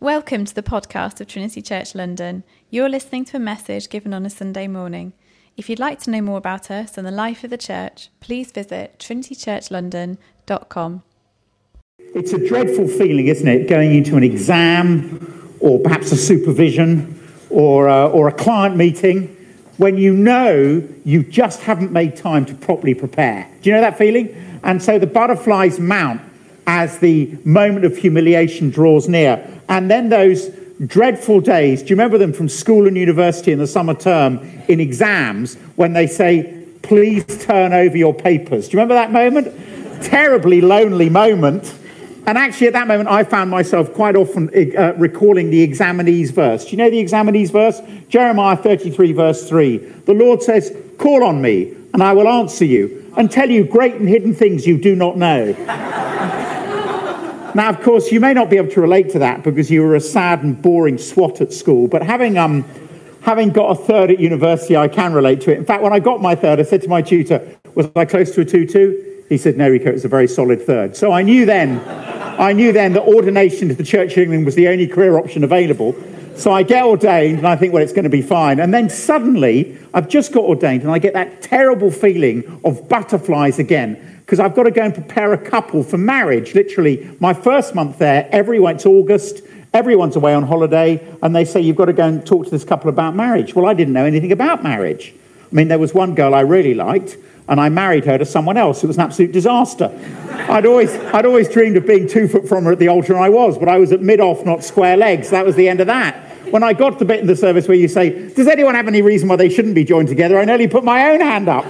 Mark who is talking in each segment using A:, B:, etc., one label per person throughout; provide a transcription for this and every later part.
A: Welcome to the podcast of Trinity Church London. You're listening to a message given on a Sunday morning. If you'd like to know more about us and the life of the church, please visit trinitychurchlondon.com.
B: It's a dreadful feeling, isn't it, going into an exam or perhaps a supervision or a client meeting when you know you just haven't made time to properly prepare. Do you know that feeling? And so the butterflies mount as the moment of humiliation draws near. And then those dreadful days, do you remember them from school and university in the summer term in exams when they say, please turn over your papers? Do you remember that moment? Terribly lonely moment. And actually at that moment I found myself quite often recalling the examinee's verse. Do you know the examinee's verse? Jeremiah 33 verse 3. The Lord says, call on me and I will answer you and tell you great and hidden things you do not know. Now, of course, you may not be able to relate to that because you were a sad and boring swot at school, but having got a third at university, I can relate to it. In fact, when I got my third, I said to my tutor, was I close to a 2-2? He said, no, Rico, it was a very solid third. So I knew then that ordination to the Church of England was the only career option available. So I get ordained and I think, well, it's going to be fine. And then suddenly, I've just got ordained and I get that terrible feeling of butterflies again. Because I've got to go and prepare a couple for marriage. Literally, my first month there, it's August, everyone's away on holiday, and they say, you've got to go and talk to this couple about marriage. Well, I didn't know anything about marriage. I mean, there was one girl I really liked, and I married her to someone else. It was an absolute disaster. I'd always dreamed of being 2 foot from her at the altar, and I was, but I was at mid-off, not square legs. That was the end of that. When I got to the bit in the service where you say, does anyone have any reason why they shouldn't be joined together? I nearly put my own hand up.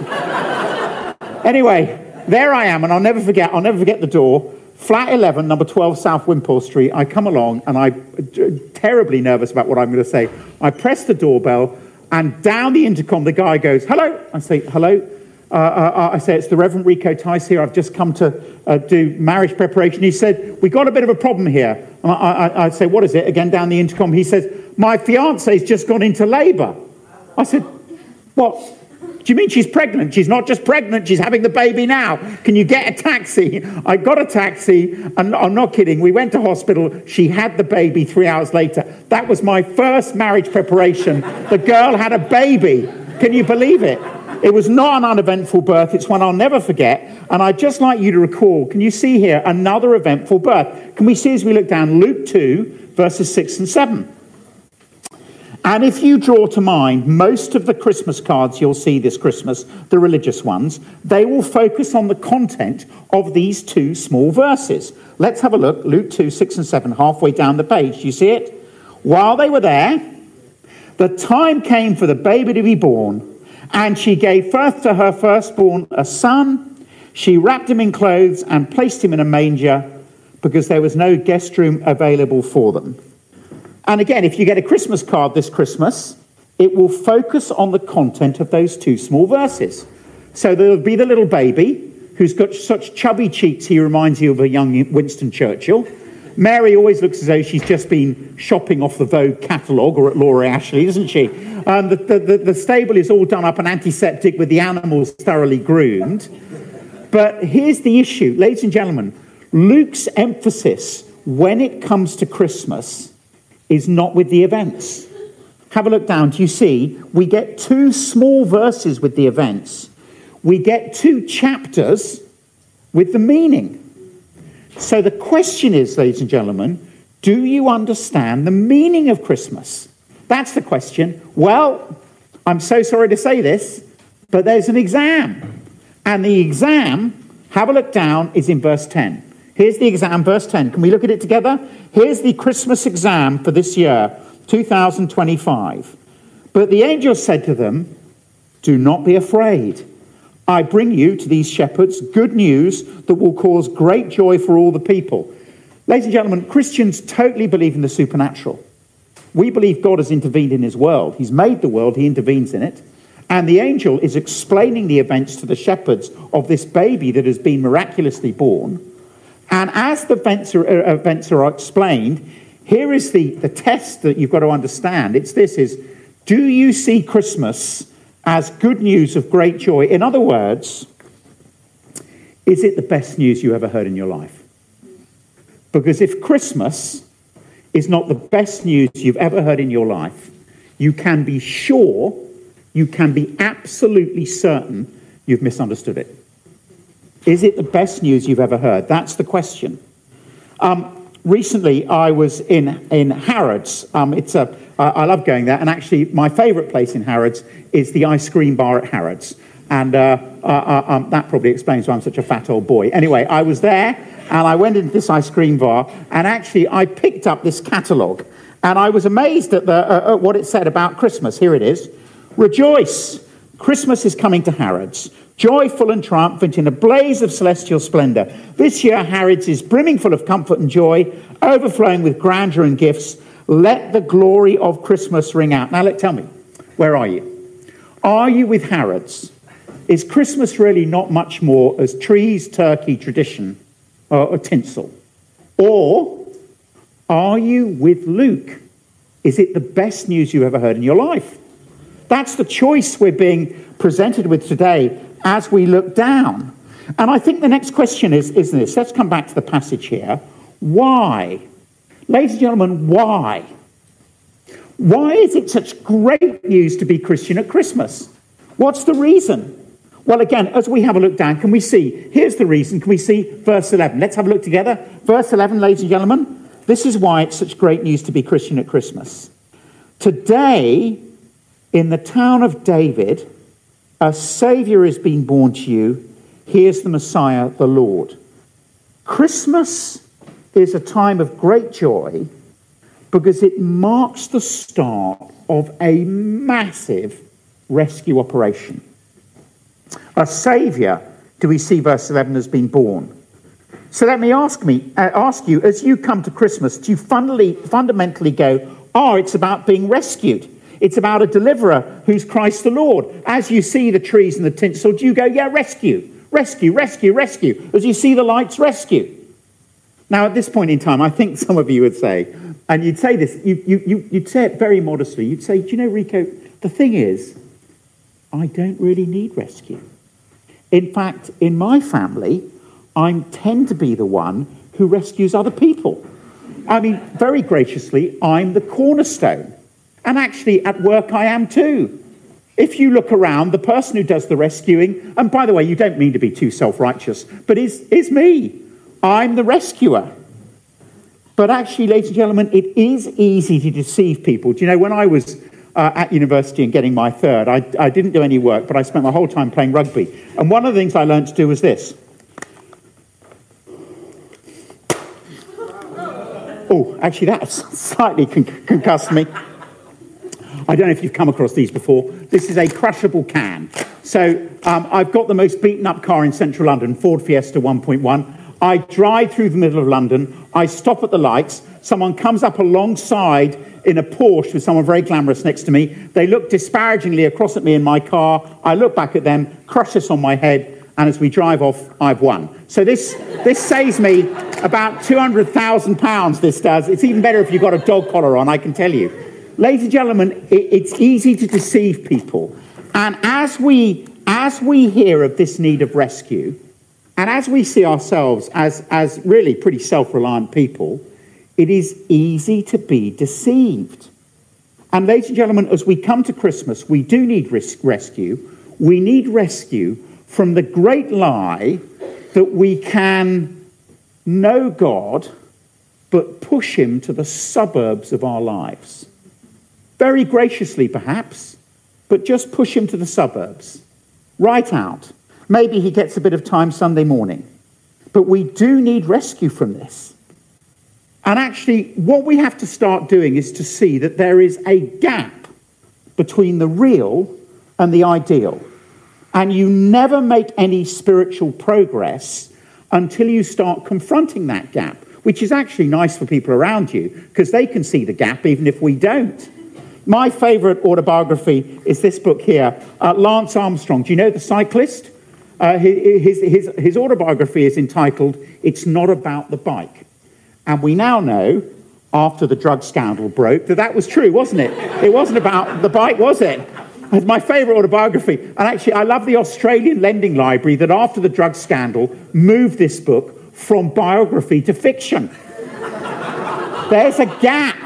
B: Anyway, there I am, and I'll never forget the door. Flat 11, number 12, South Wimpole Street. I come along, and I'm terribly nervous about what I'm going to say. I press the doorbell, and down the intercom, the guy goes, hello. I say, hello. I say, it's the Reverend Rico Tice here. I've just come to do marriage preparation. He said, we got a bit of a problem here. And I say, what is it? Again, down the intercom, he says, my fiance's just gone into labour. I said, what? Do you mean she's pregnant? She's not just pregnant, she's having the baby now. Can you get a taxi? I got a taxi, and I'm not kidding. We went to hospital. She had the baby 3 hours later. That was my first marriage preparation. The girl had a baby. Can you believe it? It was not an uneventful birth. It's one I'll never forget. And I'd just like you to recall, can you see here, another eventful birth? Can we see as we look down, Luke 2, verses 6 and 7. And if you draw to mind most of the Christmas cards you'll see this Christmas, the religious ones, they will focus on the content of these 2 small verses. Let's have a look. Luke 2, 6 and 7, halfway down the page. You see it? While they were there, the time came for the baby to be born, and she gave birth to her firstborn, a son. She wrapped him in clothes and placed him in a manger because there was no guest room available for them. And again, if you get a Christmas card this Christmas, it will focus on the content of those 2 small verses. So there'll be the little baby who's got such chubby cheeks he reminds you of a young Winston Churchill. Mary always looks as though she's just been shopping off the Vogue catalogue or at Laura Ashley, doesn't she? The stable is all done up and antiseptic with the animals thoroughly groomed. But here's the issue, ladies and gentlemen. Luke's emphasis when it comes to Christmas is not with the events. Have a look down. Do you see? We get 2 small verses with the events. We get 2 chapters with the meaning. So the question is, ladies and gentlemen, do you understand the meaning of Christmas? That's the question. Well, I'm so sorry to say this, but there's an exam. And the exam, have a look down, is in verse 10. Here's the exam, verse 10. Can we look at it together? Here's the Christmas exam for this year, 2025. But the angel said to them, do not be afraid. I bring you to these shepherds good news that will cause great joy for all the people. Ladies and gentlemen, Christians totally believe in the supernatural. We believe God has intervened in his world. He's made the world, he intervenes in it. And the angel is explaining the events to the shepherds of this baby that has been miraculously born. And as the events are explained, here is the test that you've got to understand. Do you see Christmas as good news of great joy? In other words, is it the best news you ever heard in your life? Because if Christmas is not the best news you've ever heard in your life, you can be sure, you can be absolutely certain you've misunderstood it. Is it the best news you've ever heard? That's the question. Recently, I was in Harrods. I love going there, and actually, my favourite place in Harrods is the ice cream bar at Harrods. And that probably explains why I'm such a fat old boy. Anyway, I was there, and I went into this ice cream bar, and actually, I picked up this catalogue, and I was amazed at what it said about Christmas. Here it is. Rejoice! Christmas is coming to Harrods. Joyful and triumphant in a blaze of celestial splendour. This year, Harrods is brimming full of comfort and joy, overflowing with grandeur and gifts. Let the glory of Christmas ring out. Now, tell me, where are you? Are you with Harrods? Is Christmas really not much more as trees, turkey, tradition, or tinsel? Or are you with Luke? Is it the best news you've ever heard in your life? That's the choice we're being presented with today as we look down. And I think the next question is this. Let's come back to the passage here. Why? Ladies and gentlemen, why? Why is it such great news to be Christian at Christmas? What's the reason? Well, again, as we have a look down, can we see? Here's the reason. Can we see verse 11? Let's have a look together. Verse 11, ladies and gentlemen. This is why it's such great news to be Christian at Christmas. Today, in the town of David, a Saviour has been born to you. Here's the Messiah, the Lord. Christmas is a time of great joy because it marks the start of a massive rescue operation. A Saviour, do we see verse 11, has been born. So let me ask you, as you come to Christmas, do you fundamentally go, it's about being rescued? It's about a deliverer who's Christ the Lord. As you see the trees and the tinsel, do you go, yeah, rescue, rescue, rescue, rescue? As you see the lights, rescue. Now, at this point in time, I think some of you would say, and you'd say this, you'd say it very modestly. You'd say, do you know, Rico, the thing is, I don't really need rescue. In fact, in my family, I tend to be the one who rescues other people. I mean, very graciously, I'm the cornerstone. And actually, at work, I am too. If you look around, the person who does the rescuing, and by the way, you don't mean to be too self-righteous, but is me. I'm the rescuer. But actually, ladies and gentlemen, it is easy to deceive people. Do you know, when I was at university and getting my third, I didn't do any work, but I spent my whole time playing rugby. And one of the things I learned to do was this. Oh, actually, that slightly concussed me. I don't know if you've come across these before. This is a crushable can. So I've got the most beaten up car in central London, Ford Fiesta 1.1. I drive through the middle of London. I stop at the lights. Someone comes up alongside in a Porsche with someone very glamorous next to me. They look disparagingly across at me in my car. I look back at them, crush this on my head, and as we drive off, I've won. So this saves me about £200,000, this does. It's even better if you've got a dog collar on, I can tell you. Ladies and gentlemen, it's easy to deceive people. And as we hear of this need of rescue, and as we see ourselves as really pretty self-reliant people, it is easy to be deceived. And ladies and gentlemen, as we come to Christmas, we do need rescue. We need rescue from the great lie that we can know God, but push him to the suburbs of our lives. Very graciously, perhaps, but just push him to the suburbs. Right out. Maybe he gets a bit of time Sunday morning. But we do need rescue from this. And actually, what we have to start doing is to see that there is a gap between the real and the ideal. And you never make any spiritual progress until you start confronting that gap, which is actually nice for people around you, because they can see the gap even if we don't. My favourite autobiography is this book here, Lance Armstrong. Do you know the cyclist? His autobiography is entitled, It's Not About the Bike. And we now know, after the drug scandal broke, that was true, wasn't it? It wasn't about the bike, was it? It's my favourite autobiography. And actually, I love the Australian Lending Library that after the drug scandal moved this book from biography to fiction. There's a gap.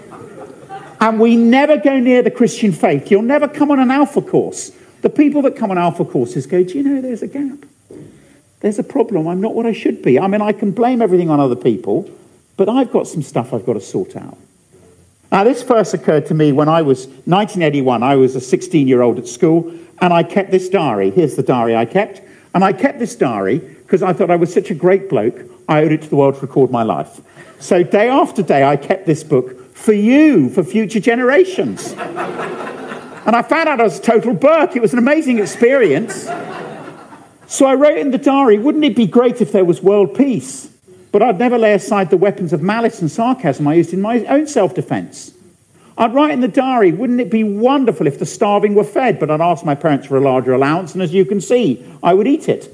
B: And we never go near the Christian faith. You'll never come on an Alpha course. The people that come on Alpha courses go, do you know there's a gap? There's a problem. I'm not what I should be. I mean, I can blame everything on other people, but I've got some stuff I've got to sort out. Now, this first occurred to me when I was 1981. I was a 16-year-old at school, and I kept this diary. Here's the diary I kept. And I kept this diary because I thought I was such a great bloke, I owed it to the world to record my life. So day after day, I kept this book for you, for future generations. And I found out I was a total Burke. It was an amazing experience. So I wrote in the diary, wouldn't it be great if there was world peace? But I'd never lay aside the weapons of malice and sarcasm I used in my own self-defense. I'd write in the diary, wouldn't it be wonderful if the starving were fed? But I'd ask my parents for a larger allowance, and as you can see, I would eat it.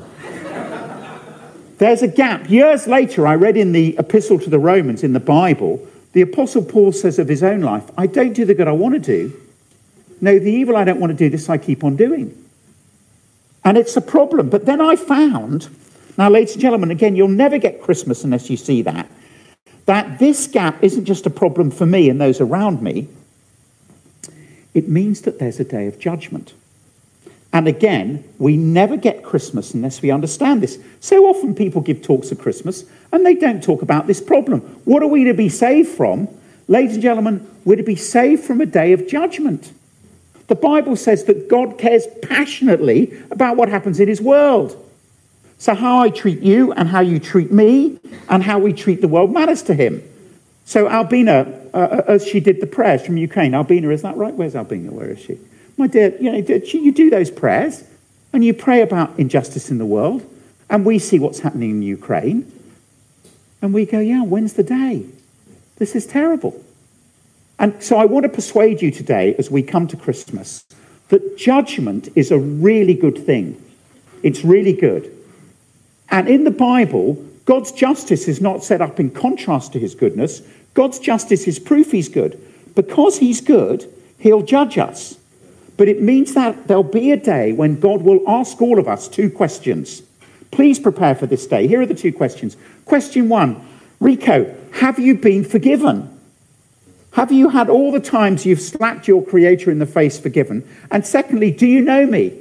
B: There's a gap. Years later, I read in the Epistle to the Romans in the Bible, the Apostle Paul says of his own life, I don't do the good I want to do. No, the evil I don't want to do, this I keep on doing. And it's a problem. But then I found, now ladies and gentlemen, again, you'll never get Christmas unless you see that this gap isn't just a problem for me and those around me. It means that there's a day of judgment. And again, we never get Christmas unless we understand this. So often people give talks at Christmas and they don't talk about this problem. What are we to be saved from? Ladies and gentlemen, we're to be saved from a day of judgment. The Bible says that God cares passionately about what happens in his world. So how I treat you and how you treat me and how we treat the world matters to him. So Albina, as she did the prayers from Ukraine, Albina, is that right? Where's Albina? Where is she? My dear, you do those prayers and you pray about injustice in the world and we see what's happening in Ukraine and we go, yeah, when's the day? This is terrible. And so I want to persuade you today as we come to Christmas that judgment is a really good thing. It's really good. And in the Bible, God's justice is not set up in contrast to his goodness. God's justice is proof he's good. Because he's good, he'll judge us. But it means that there'll be a day when God will ask all of us two questions. Please prepare for this day. Here are the two questions. Question one, Rico, have you been forgiven? Have you had all the times you've slapped your Creator in the face forgiven? And secondly, do you know me?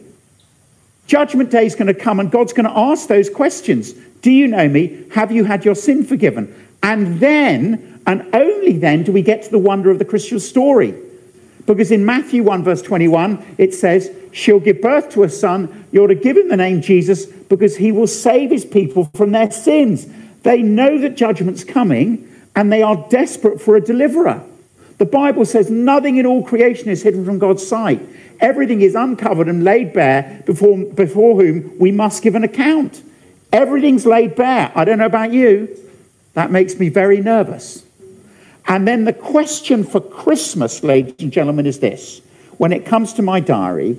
B: Judgment Day is going to come and God's going to ask those questions. Do you know me? Have you had your sin forgiven? And then, and only then, do we get to the wonder of the Christian story. Because in Matthew 1 verse 21, it says, she'll give birth to a son. You're to give him the name Jesus because he will save his people from their sins. They know that judgment's coming and they are desperate for a deliverer. The Bible says nothing in all creation is hidden from God's sight. Everything is uncovered and laid bare before whom we must give an account. Everything's laid bare. I don't know about you. That makes me very nervous. And then the question for Christmas, ladies and gentlemen, is this. When it comes to my diary,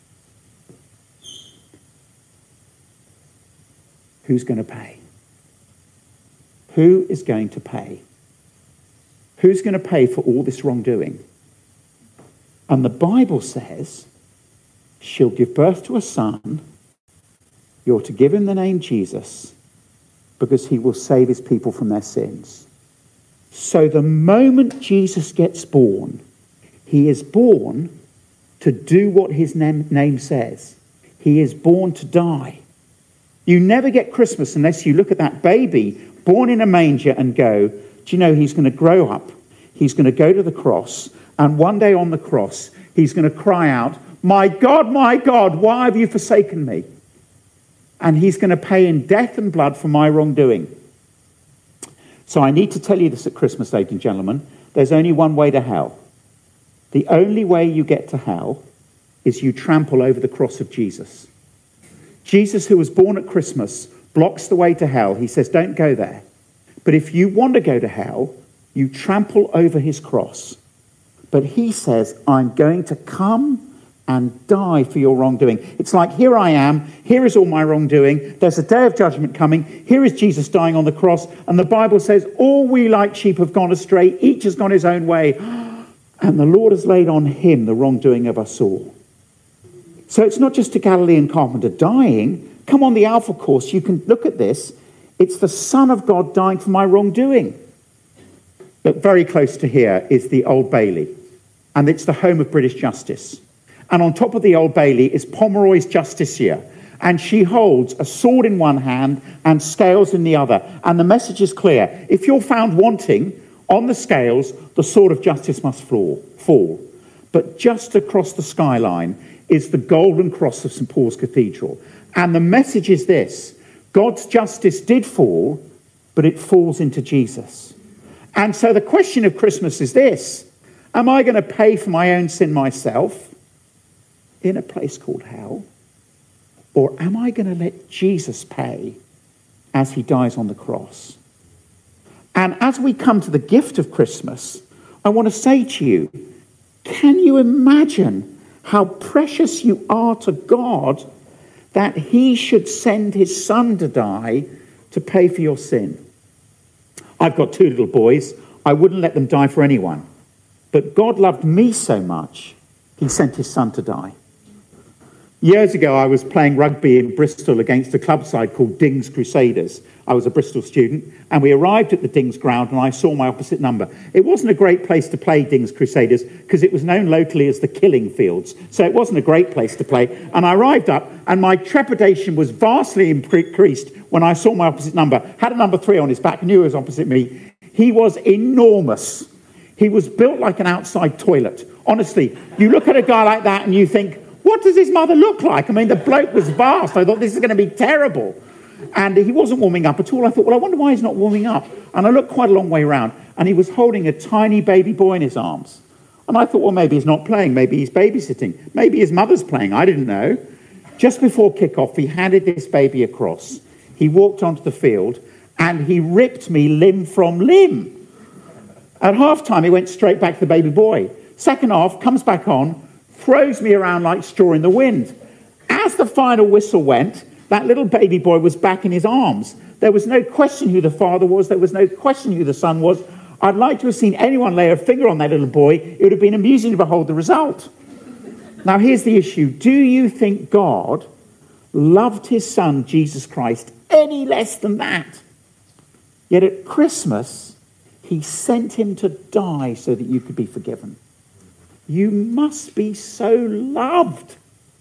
B: who's going to pay? Who is going to pay? Who's going to pay for all this wrongdoing? And the Bible says, she'll give birth to a son. You're to give him the name Jesus because he will save his people from their sins. So the moment Jesus gets born, he is born to do what his name says. He is born to die. You never get Christmas unless you look at that baby born in a manger and go, do you know he's going to grow up? He's going to go to the cross. And one day on the cross, he's going to cry out, my God, why have you forsaken me? And he's going to pay in death and blood for my wrongdoing. So I need to tell you this at Christmas, ladies and gentlemen. There's only one way to hell. The only way you get to hell is you trample over the cross of Jesus. Jesus, who was born at Christmas, blocks the way to hell. He says, don't go there. But if you want to go to hell, you trample over his cross. But he says, I'm going to come and die for your wrongdoing. It's like, here I am, here is all my wrongdoing, there's a day of judgment coming, here is Jesus dying on the cross, and the Bible says, all we like sheep have gone astray, each has gone his own way, and the Lord has laid on him the wrongdoing of us all. So it's not just a Galilean carpenter dying. Come on the Alpha course, you can look at this. It's the Son of God dying for my wrongdoing. Look, very close to here is the Old Bailey, and it's the home of British justice. And on top of the Old Bailey is Pomeroy's Justicia, and she holds a sword in one hand and scales in the other. And the message is clear. If you're found wanting on the scales, the sword of justice must fall. But just across the skyline is the golden cross of St. Paul's Cathedral. And the message is this: God's justice did fall, but it falls into Jesus. And so the question of Christmas is this: am I going to pay for my own sin myself in a place called hell? Or am I going to let Jesus pay as he dies on the cross? And as we come to the gift of Christmas, I want to say to you, can you imagine how precious you are to God that he should send his son to die to pay for your sin? I've got 2 little boys. I wouldn't let them die for anyone. But God loved me so much, he sent his son to die. Years ago, I was playing rugby in Bristol against a club side called Dings Crusaders. I was a Bristol student, and we arrived at the Dings ground, and I saw my opposite number. It wasn't a great place to play Dings Crusaders, because it was known locally as the killing fields. So it wasn't a great place to play. And I arrived up, and my trepidation was vastly increased when I saw my opposite number. Had a number 3 on his back, knew he was opposite me. He was enormous. He was built like an outside toilet. Honestly, you look at a guy like that, and you think, what does his mother look like? I mean, the bloke was vast. I thought, this is going to be terrible. And he wasn't warming up at all. I thought, well, I wonder why he's not warming up. And I looked quite a long way around, and he was holding a tiny baby boy in his arms. And I thought, well, maybe he's not playing. Maybe he's babysitting. Maybe his mother's playing. I didn't know. Just before kick-off, he handed this baby across. He walked onto the field, and he ripped me limb from limb. At half-time, he went straight back to the baby boy. Second half, comes back on, throws me around like straw in the wind. As the final whistle went, that little baby boy was back in his arms. There was no question who the father was. There was no question who the son was. I'd like to have seen anyone lay a finger on that little boy. It would have been amusing to behold the result. Now, here's the issue. Do you think God loved his son, Jesus Christ, any less than that? Yet at Christmas, he sent him to die so that you could be forgiven. You must be so loved.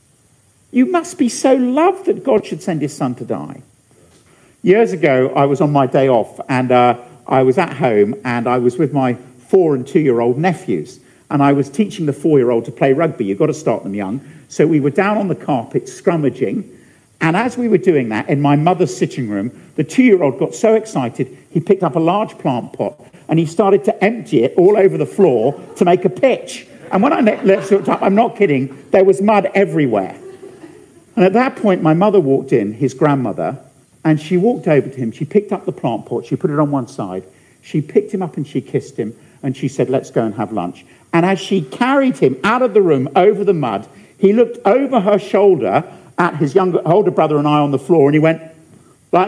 B: You must be so loved that God should send his son to die. Years ago, I was on my day off, and I was at home, and I was with my 4- and 2-year-old nephews, and I was teaching the 4-year-old to play rugby. You've got to start them young. So we were down on the carpet scrummaging, and as we were doing that in my mother's sitting room, the 2-year-old got so excited, he picked up a large plant pot, and he started to empty it all over the floor to make a pitch. And when I looked up, I'm not kidding, there was mud everywhere. And at that point, my mother walked in, his grandmother, and she walked over to him. She picked up the plant pot. She put it on one side. She picked him up and she kissed him. And she said, let's go and have lunch. And as she carried him out of the room over the mud, he looked over her shoulder at his older brother and I on the floor, and he went like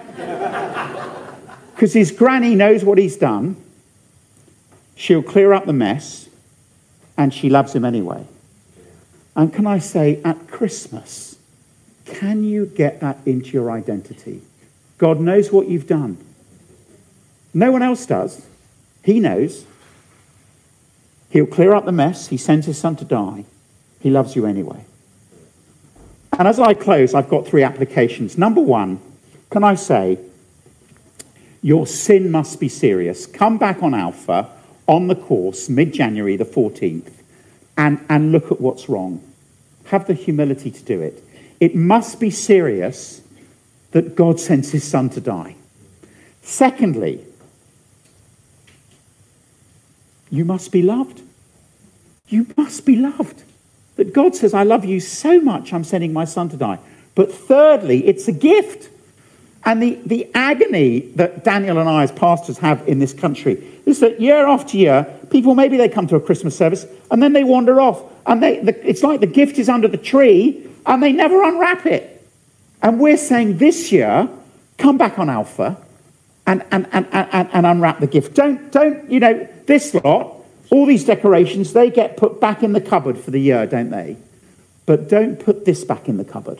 B: that. Because his granny knows what he's done. She'll clear up the mess. And she loves him anyway. And can I say, at Christmas, can you get that into your identity? God knows what you've done. No one else does. He knows. He'll clear up the mess. He sends his son to die. He loves you anyway. And as I close, I've got 3 applications. Number 1, can I say, your sin must be serious. Come back on Alpha, on the course, mid-January the 14th, and look at what's wrong. Have the humility to do it. It must be serious that God sends his son to die. Secondly, you must be loved. You must be loved. That God says, I love you so much, I'm sending my son to die. But thirdly, it's a gift. And the agony that Daniel and I as pastors have in this country is that year after year, people, maybe they come to a Christmas service and then they wander off. And it's like the gift is under the tree and they never unwrap it. And we're saying this year, come back on Alpha and unwrap the gift. Don't, this lot, all these decorations, they get put back in the cupboard for the year, don't they? But don't put this back in the cupboard.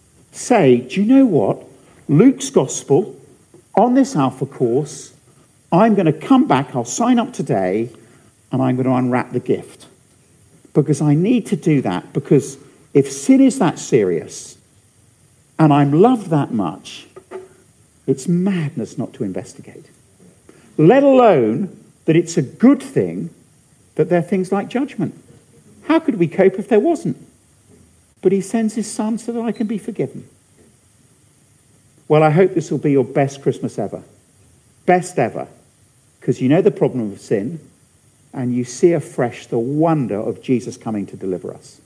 B: Say, do you know what? Luke's Gospel, on this Alpha course, I'm going to come back, I'll sign up today, and I'm going to unwrap the gift. Because I need to do that, because if sin is that serious, and I'm loved that much, it's madness not to investigate. Let alone that it's a good thing that there are things like judgment. How could we cope if there wasn't? But he sends his son so that I can be forgiven. Well, I hope this will be your best Christmas ever. Best ever. Because you know the problem of sin, and you see afresh the wonder of Jesus coming to deliver us.